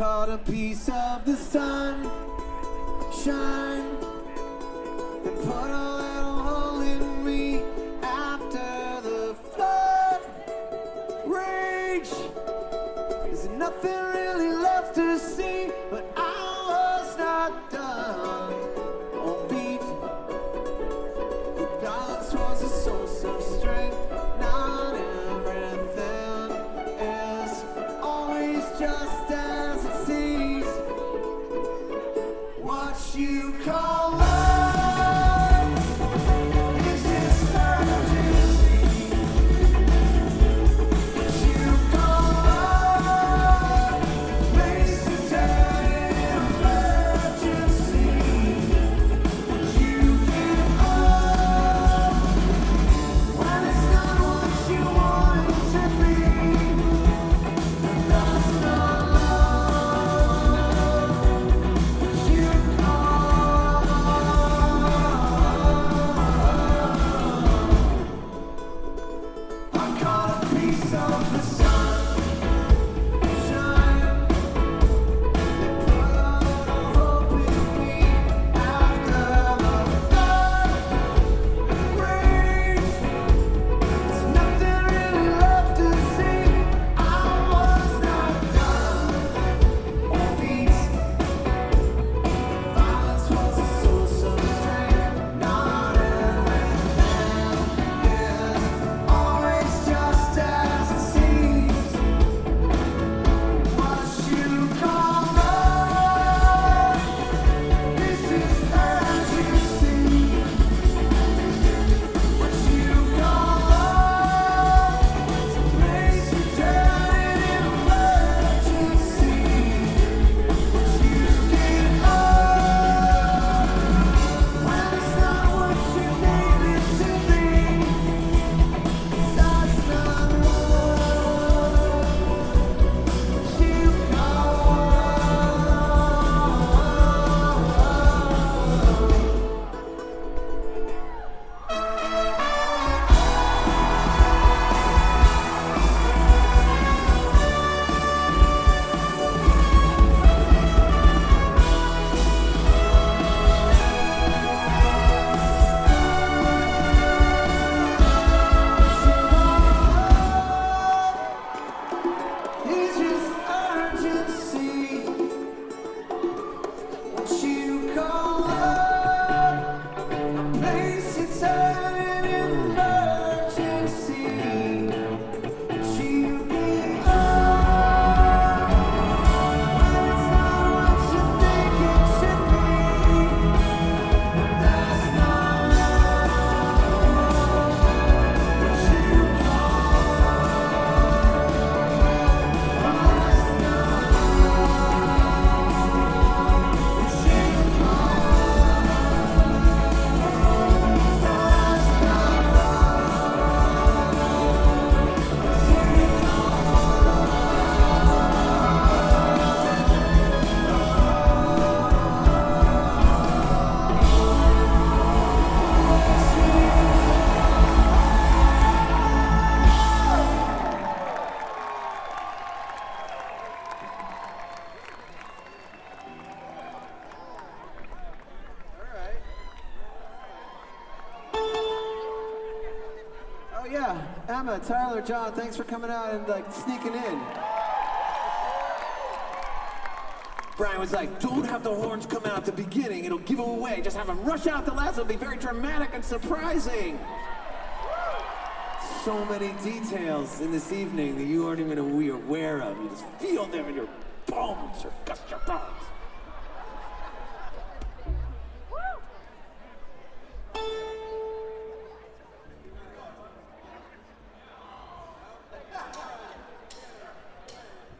caught a piece of the sun shine and put a little hole in me after the flood rage. There's nothing really left to see, but I was not done on beat. The balance was a source of strength. Not everything is always just as it seems. What you call love is just urgency. What you call love makes it turn in emergency. What you give up when it's not what you want it to be, and that's not love. What you call I caught a piece of the sun shine. They put a little hope in me after the flood rage. There's nothing really left to see. I was not done on beat. Violence was a source of strength. Not everything is always just as it seems. What you call love, this is urgency. What you call love, makes you turn in emergency. What you give up when it's not what you made it to be, that's not love. What you call It's just urgency. What you call love, place it turning in emergency. What you give up when it's not what you think it should be, that's not love. What you Oh yeah, Emma, Tyler, John, thanks for coming out and like sneaking in. Brian was like, don't have the horns come out at the beginning, it'll give them away. Just have them rush out the last, it'll be very dramatic and surprising. So many details in this evening that you aren't even aware of. You just feel them in your bones, or gust your bones.